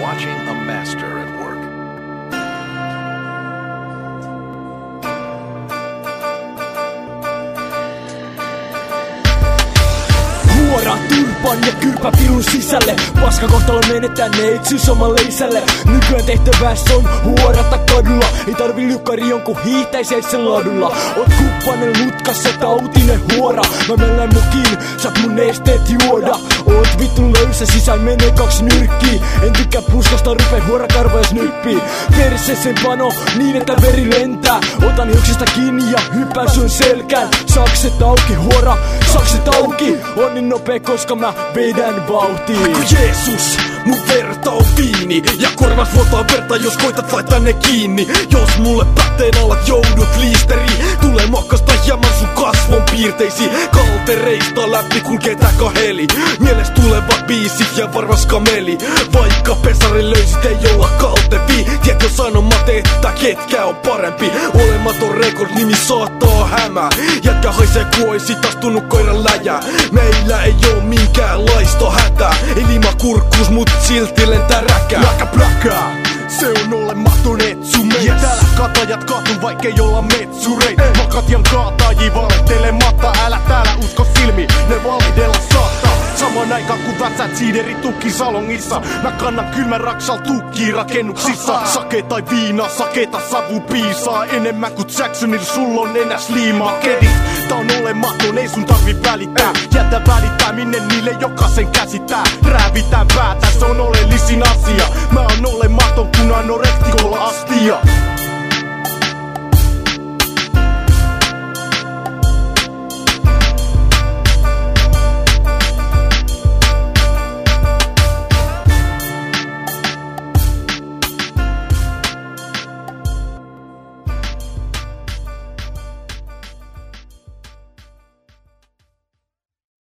watching a master at work. Huora turpan ja kyrpä pilun sisälle. Paska kohtalo menettää neitsyys omalle isälle. Nykyään tehtäväs on huorata kadulla. Ei tarvi lykkari jonkun hiihtäiseisen ladulla. Oot kuppanen mutkassa tautinen huora. Mä mennään mukiin, saat mun nesteet juoda. Oot vittu löysä, sisään menee 2 nyrkkii. En tykkää puskasta, rupee huorakarvoja snyppii. Perseeseen pano niin että veri lentää. Otan hiuksista kiinni ja hyppään sun selkään. Sakset auki, huora, sakset auki. On niin nopea, koska mä vedän vauhtiin. Kun Jeesus, mun verta on viini. Ja korvat vuotaa verta, jos koitat laittaa ne kiinni. Jos mulle pätteen alat joudut liisteriin, tulee makasta hieman sun kasvon piirteisiin. Kaltereista läpi kulkee tää kaheli. Mieles tulevat biisit ja varmas kameli. Vaikka pesari löysit ei olla kaltevi. Tiedätkö sanomat, että ketkä on parempi. Olematon rekord nimi saattaa hämää. Jätkä haisee ku oisit astunut koiran läjää. Meillä ei oo minkäänlaista hätää. Ei lima kurkkuus mut silti lentää räkää. Pläkää, se on olematon etsumeet. Ja täällä katajat katu vaikkei olla metsureit. Makatian kaatajia valettelematta. Älä täällä usko silmi, ne validella saattaa. Samaan aikaan kun väsät siideri tukki salongissa. Mä kannan kylmän raksal tukkii rakennuksissa. Sake tai viina, sakeeta savu piisaa. Enemmän kuin Jacksonil sulla on enäs liimaa. Kedit, tää on olematon, ei sun tarvi välittää. Jätä välittää minne niille jokaisen käsittää. Räävitään päätä, se on oleellisin asia. Mä oon olematon kun anorektikolla astia.